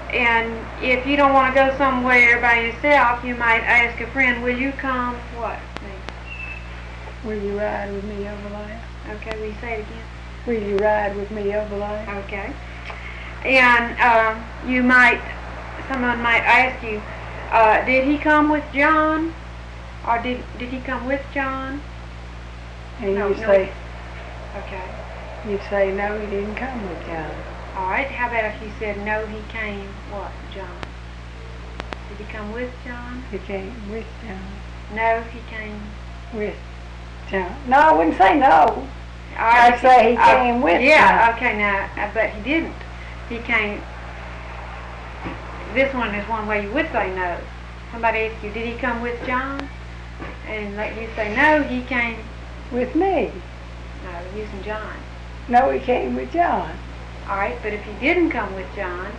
And if you don't want to go somewhere by yourself, you might ask a friend, will you come? What? Will you ride with me over there? Okay, will you say it again? Will you ride with me over there? Okay. And someone might ask you, did he come with John? Or did he come with John? And you say, okay. You'd say, no, he didn't come with John. All right, how about if you said, no, he came, what, John? Did he come with John? He came with John. No, he came with John. No, I wouldn't say no. Right, I'd say he came with John. Yeah, okay, now, but he didn't. He came, this one is one way you would say no. Somebody asks you, did he come with John? And let you say, no, he came with me. No, using John. No, he came with John. All right, but if he didn't come with John,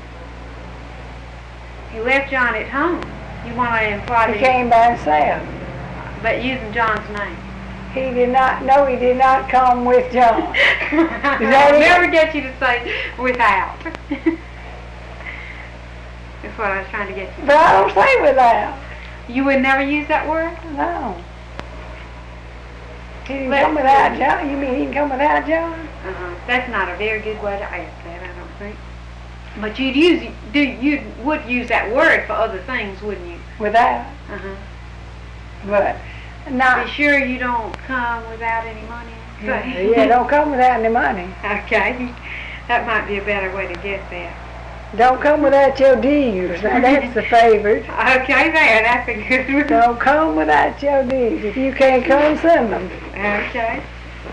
he left John at home. You want to imply that he came by himself. But using John's name. He did not. No, he did not come with John. I'll never get you to say without. That's what I was trying to get you. But I don't say without. You would never use that word? No. He didn't come without John? You mean he didn't come without John? That's not a very good way to ask that, I don't think. But you would use that word for other things, wouldn't you? Without. But not. Be sure you don't come without any money. Yeah, don't come without any money. Okay, that might be a better way to get that. Don't come without your deeds. Now that's the favorite. Okay, there, that's a good one. Don't come without your deeds. If you can't come, send them. Okay.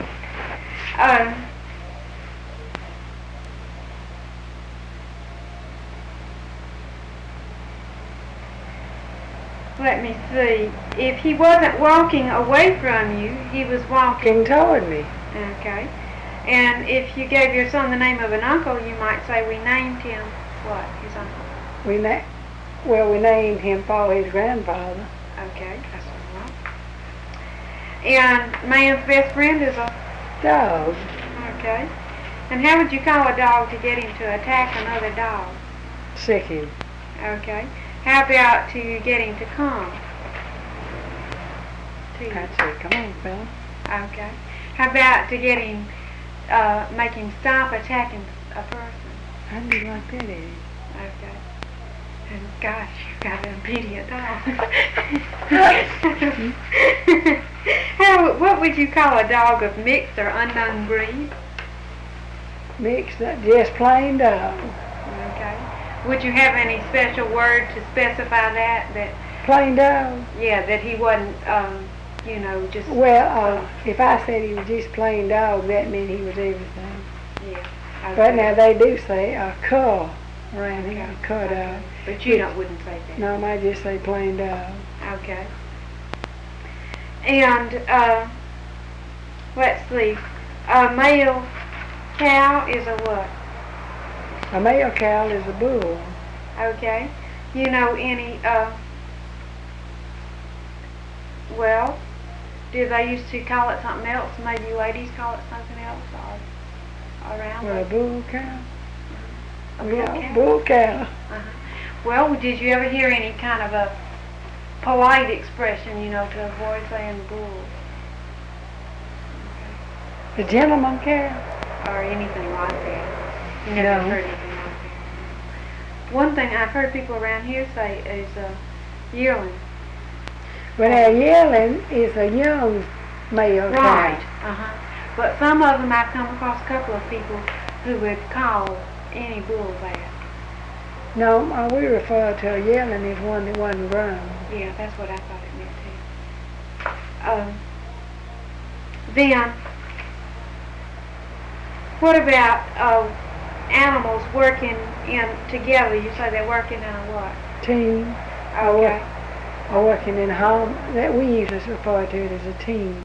Let me see. If he wasn't walking away from you, he was walking toward me. Okay. And if you gave your son the name of an uncle, you might say, we named him what? His uncle? We named him for his grandfather. Okay, that's all right. And man's best friend is a dog. Okay. And how would you call a dog to get him to attack another dog? Sick him. Okay. How about to get him to come? I'd say, come on, fella. Okay. How about to get him, make him stop attacking a person? I'd be like that, Eddie. Okay. And gosh, you've got an obedient dog. What would you call a dog of mixed or unknown breed? Mixed, just plain dog. Okay. Would you have any special word to specify that? Plain dog? Yeah, that he wasn't, just... Well, if I said he was just plain dog, that meant he was everything. Yeah. Okay. But now they do say a cur around here, a cur dog. But you wouldn't say that. No, I just say plain dog. Okay. And, let's see, a male cow is a what? A male cow is a bull. Okay. You know any, do they used to call it something else? Maybe ladies call it something else around? Well, a bull cow? A bull cow? Bull cow. Well, did you ever hear any kind of a polite expression, to avoid saying bull? The gentleman cow? Or anything like that? You never heard anything like that? One thing I've heard people around here say is yearling. Well, now, yearling is a young male cow. Right. But some of them, I've come across a couple of people who would call any bull that. No, we refer to a yearling as one that wasn't grown. Yeah, that's what I thought it meant too. Then, what about animals working together? You say they're working in a what? Team. Okay. Or working in a home. That we usually refer to it as a team.